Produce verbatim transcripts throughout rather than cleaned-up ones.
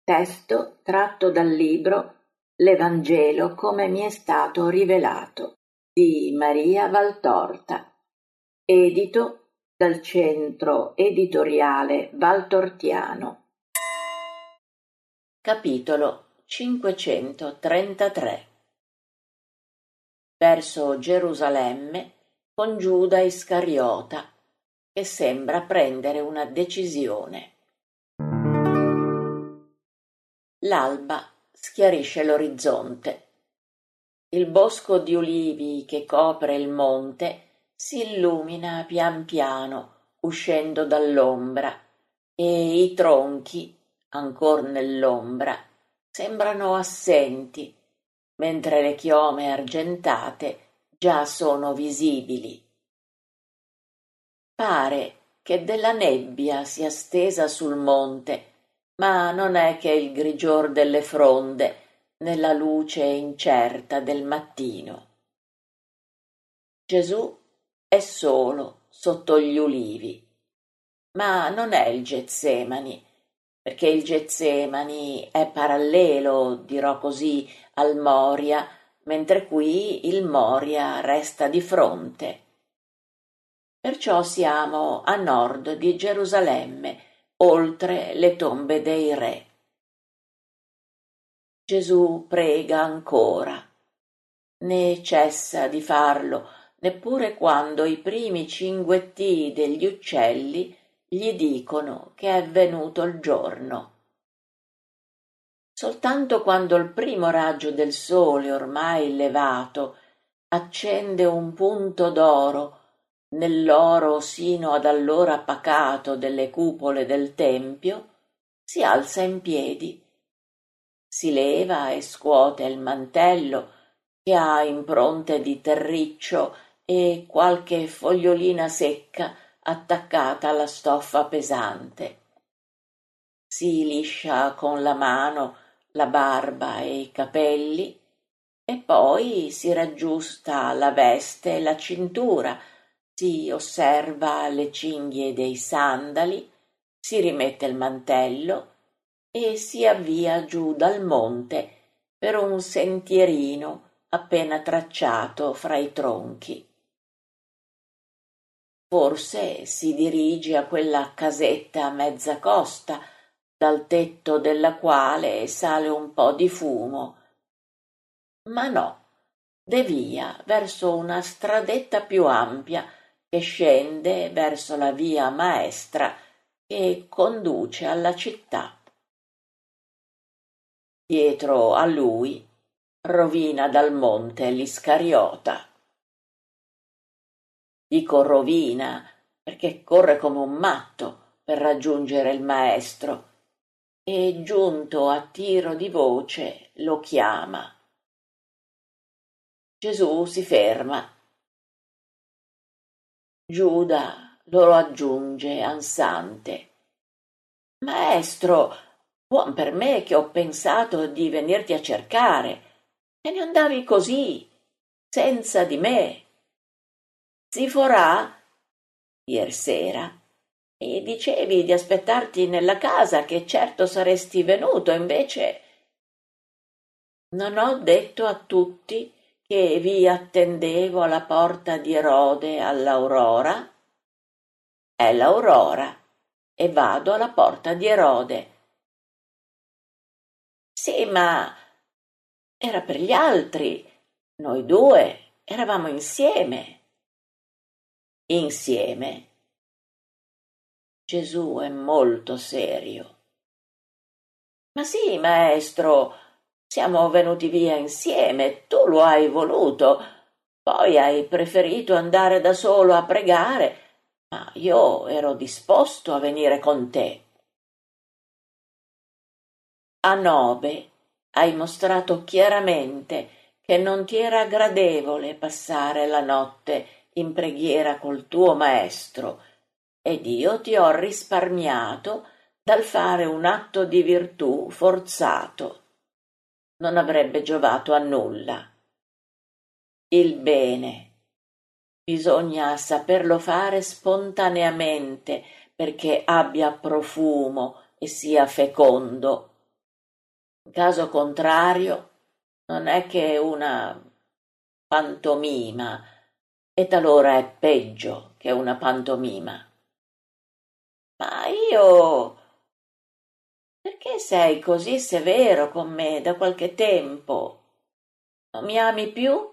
Testo tratto dal libro L'Evangelo come mi è stato rivelato di Maria Valtorta, edito dal Centro Editoriale Valtortiano. Capitolo cinquecentotrentatré. Verso Gerusalemme con Giuda Iscariota, che sembra prendere una decisione. L'alba schiarisce l'orizzonte. Il bosco di ulivi che copre il monte si illumina pian piano, uscendo dall'ombra, e i tronchi, ancor nell'ombra, sembrano assenti, mentre le chiome argentate già sono visibili. Pare che della nebbia sia stesa sul monte, ma non è che il grigior delle fronde nella luce incerta del mattino. Gesù è solo sotto gli ulivi, ma non è il Getsemani, perché il Getsemani è parallelo, dirò così, al Moria, mentre qui il Moria resta di fronte. Perciò siamo a nord di Gerusalemme, oltre le tombe dei re. Gesù prega ancora. Né cessa di farlo, neppure quando i primi cinguettii degli uccelli gli dicono che è venuto il giorno. Soltanto quando il primo raggio del sole, ormai levato, accende un punto d'oro nell'oro sino ad allora pacato delle cupole del tempio, si alza in piedi, si leva e scuote il mantello che ha impronte di terriccio e qualche fogliolina secca attaccata alla stoffa pesante. Si liscia con la mano la barba e i capelli e poi si raggiusta la veste e la cintura, si osserva le cinghie dei sandali, si rimette il mantello e si avvia giù dal monte per un sentierino appena tracciato fra i tronchi. Forse si dirige a quella casetta a mezza costa, dal tetto della quale sale un po' di fumo. Ma no, devia verso una stradetta più ampia che scende verso la via maestra che conduce alla città. Dietro a lui rovina dal monte l'Iscariota. Dico rovina perché corre come un matto per raggiungere il maestro e, giunto a tiro di voce, lo chiama. Gesù si ferma. Giuda lo aggiunge ansante. Maestro, buon per me che ho pensato di venirti a cercare. Te ne andavi così, senza di me. Si forà ier sera e dicevi di aspettarti nella casa, che certo saresti venuto, invece non ho detto a tutti che vi attendevo alla porta di Erode all'aurora? È l'aurora e vado alla porta di Erode. Sì, ma era per gli altri, noi due eravamo insieme. Insieme? Gesù è molto serio. Ma sì, maestro, siamo venuti via insieme, tu lo hai voluto, poi hai preferito andare da solo a pregare, ma io ero disposto a venire con te. A nove hai mostrato chiaramente che non ti era gradevole passare la notte in preghiera col tuo maestro, ed io ti ho risparmiato dal fare un atto di virtù forzato. Non avrebbe giovato a nulla. Il bene bisogna saperlo fare spontaneamente perché abbia profumo e sia fecondo. In caso contrario, non è che una pantomima, e talora è peggio che una pantomima. Ma io... Perché sei così severo con me da qualche tempo? Non mi ami più?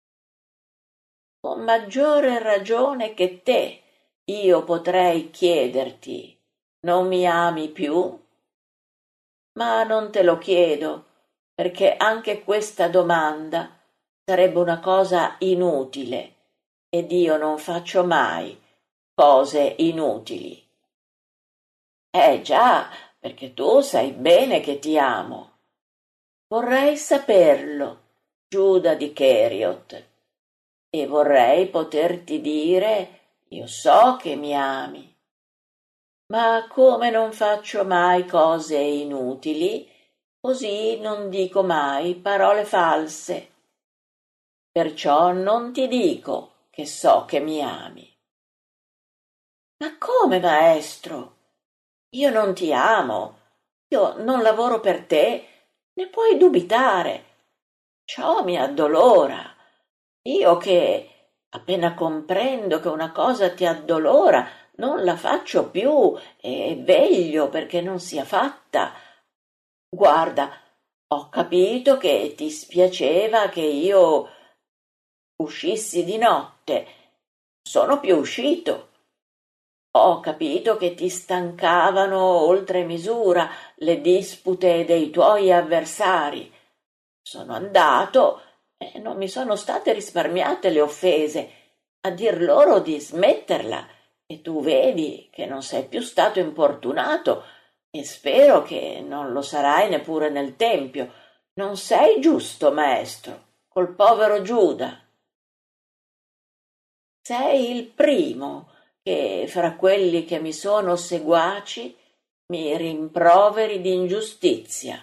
Con maggiore ragione che te io potrei chiederti: non mi ami più? Ma non te lo chiedo, perché anche questa domanda sarebbe una cosa inutile, ed io non faccio mai cose inutili. Eh già, perché tu sai bene che ti amo. Vorrei saperlo, Giuda di Keriot, e vorrei poterti dire: io so che mi ami. Ma come non faccio mai cose inutili, così non dico mai parole false. Perciò non ti dico che so che mi ami. Ma come, maestro? Io non ti amo, io non lavoro per te, ne puoi dubitare. Ciò mi addolora. Io che, appena comprendo che una cosa ti addolora, non la faccio più e veglio perché non sia fatta. Guarda, ho capito che ti spiaceva che io uscissi di notte. Sono più uscito. Ho capito che ti stancavano oltre misura le dispute dei tuoi avversari. Sono andato e non mi sono state risparmiate le offese, a dir loro di smetterla, e tu vedi che non sei più stato importunato, e spero che non lo sarai neppure nel tempio. Non sei giusto, maestro, col povero Giuda. Sei il primo che, fra quelli che mi sono seguaci, mi rimproveri di ingiustizia.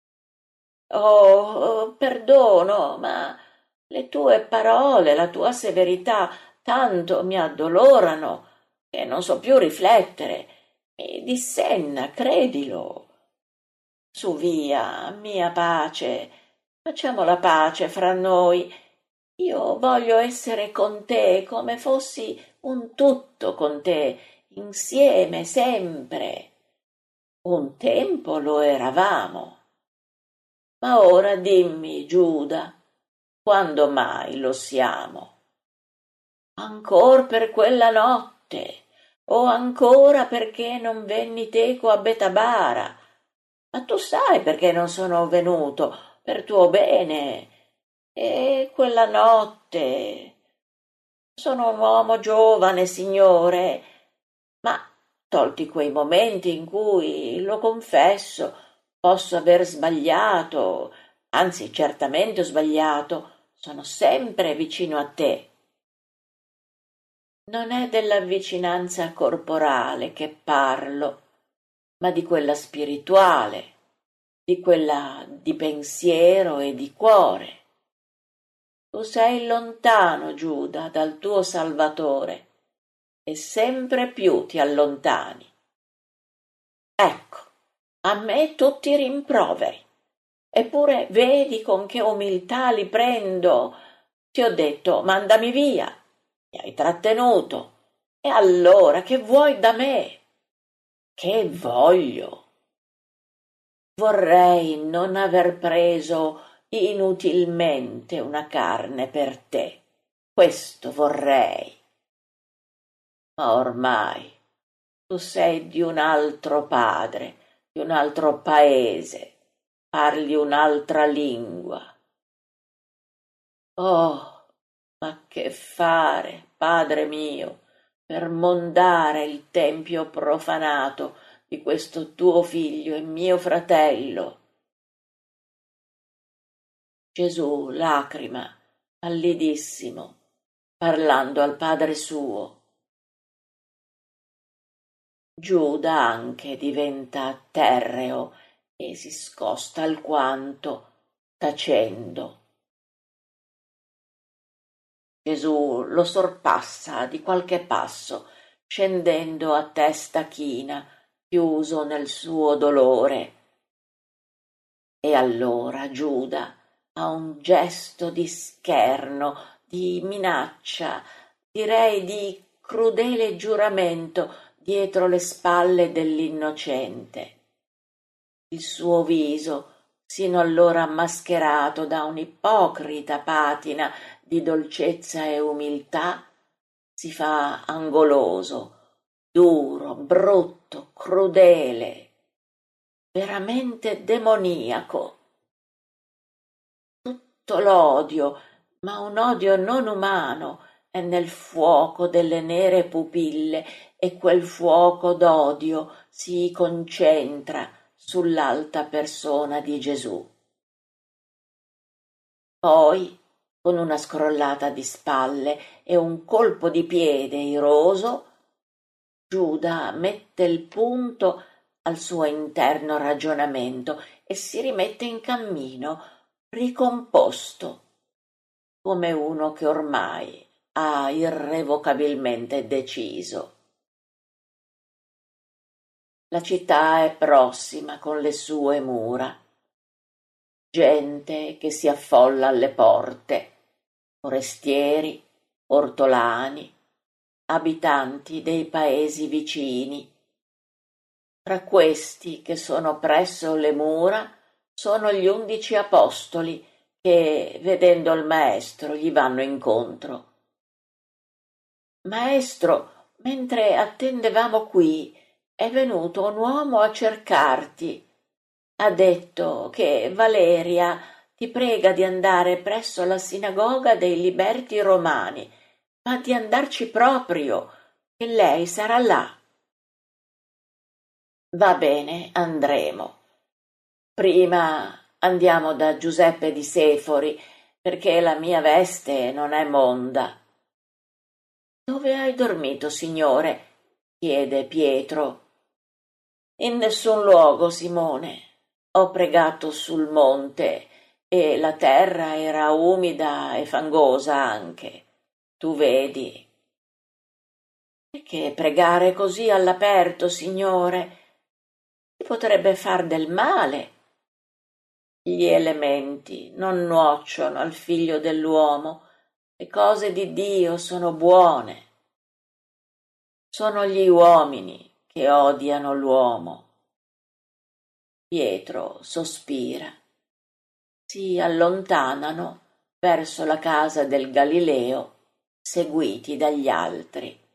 Oh, perdono, ma le tue parole, la tua severità tanto mi addolorano che non so più riflettere. Mi dissenna, credilo. Su via, mia pace, facciamo la pace fra noi. Io voglio essere con te come fossi un tutto con te, insieme sempre. Un tempo lo eravamo. Ma ora dimmi, Giuda, quando mai lo siamo? Ancor per quella notte, o ancora perché non venni teco a Betabara? Ma tu sai perché non sono venuto, per tuo bene. E quella notte... Sono un uomo giovane, signore, ma tolti quei momenti in cui, lo confesso, posso aver sbagliato, anzi certamente ho sbagliato, sono sempre vicino a te. Non è della vicinanza corporale che parlo, ma di quella spirituale, di quella di pensiero e di cuore. Tu sei lontano, Giuda, dal tuo Salvatore, e sempre più ti allontani. Ecco, a me tutti i rimproveri, eppure vedi con che umiltà li prendo. Ti ho detto: mandami via, mi hai trattenuto, e allora che vuoi da me? Che voglio? Vorrei non aver preso inutilmente una carne per te, questo vorrei. Ma ormai tu sei di un altro padre, di un altro paese, parli un'altra lingua. Oh, ma che fare, padre mio, per mondare il tempio profanato di questo tuo figlio e mio fratello? Gesù lacrima, pallidissimo, parlando al padre suo. Giuda anche diventa terreo e si scosta alquanto, tacendo. Gesù lo sorpassa di qualche passo, scendendo a testa china, chiuso nel suo dolore. E allora Giuda ha un gesto di scherno, di minaccia, direi di crudele giuramento dietro le spalle dell'innocente. Il suo viso, sino allora mascherato da un'ipocrita patina di dolcezza e umiltà, si fa angoloso, duro, brutto, crudele, veramente demoniaco. Tutto l'odio, ma un odio non umano, è nel fuoco delle nere pupille, e quel fuoco d'odio si concentra sull'alta persona di Gesù. Poi, con una scrollata di spalle e un colpo di piede iroso, Giuda mette il punto al suo interno ragionamento e si rimette in cammino, ricomposto, come uno che ormai ha irrevocabilmente deciso. La città è prossima con le sue mura, gente che si affolla alle porte, forestieri, ortolani, abitanti dei paesi vicini. Tra questi che sono presso le mura sono gli undici apostoli che, vedendo il maestro, gli vanno incontro. Maestro, mentre attendevamo qui, è venuto un uomo a cercarti. Ha detto che Valeria ti prega di andare presso la sinagoga dei liberti romani, ma di andarci proprio, che lei sarà là. Va bene, andremo. Prima andiamo da Giuseppe di Sefori, perché la mia veste non è monda. Dove hai dormito, signore? Chiede Pietro. In nessun luogo, Simone. Ho pregato sul monte e la terra era umida e fangosa anche. Tu vedi. Perché pregare così all'aperto, signore? Si potrebbe far del male. Gli elementi non nuocciono al figlio dell'uomo. Le cose di Dio sono buone. Sono gli uomini che odiano l'uomo. Pietro sospira. Si allontanano verso la casa del Galileo, seguiti dagli altri.